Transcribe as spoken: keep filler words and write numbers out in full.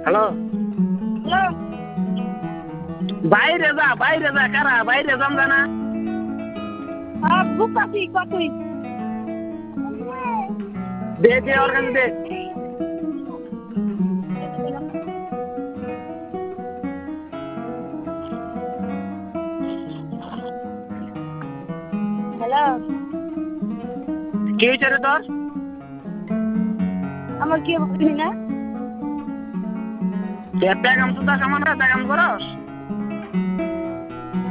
hello hello বাইরে যা বাইরে যা কারা বাইরে যাম জানা হ্যাঁ বুঝতেছি কতই দে দে ওর কাছে দে হ্যালো কি হয়েছে রে তোর আমার কি বলি না পেগাম সুদা সামান পেগাম করস